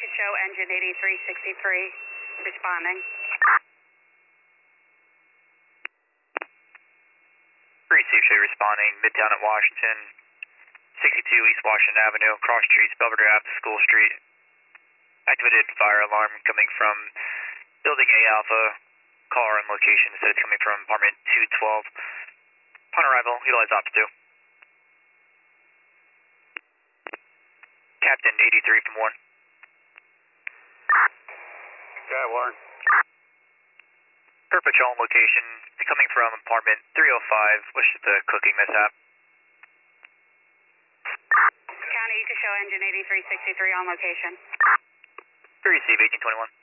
show engine 8363 responding. Receive show responding, Midtown at Washington, 62 East Washington Avenue, cross streets, Belvedere Ave, School Street. Activated fire alarm coming from building A Alpha. Caller on location said it's coming from apartment 212. Upon arrival, utilize Ops 2. Captain 83 from Warren. Yeah, Warren. Per patrol location coming from apartment 305. What's the cooking mishap? County, you can show engine 8363 on location. Receive 1821.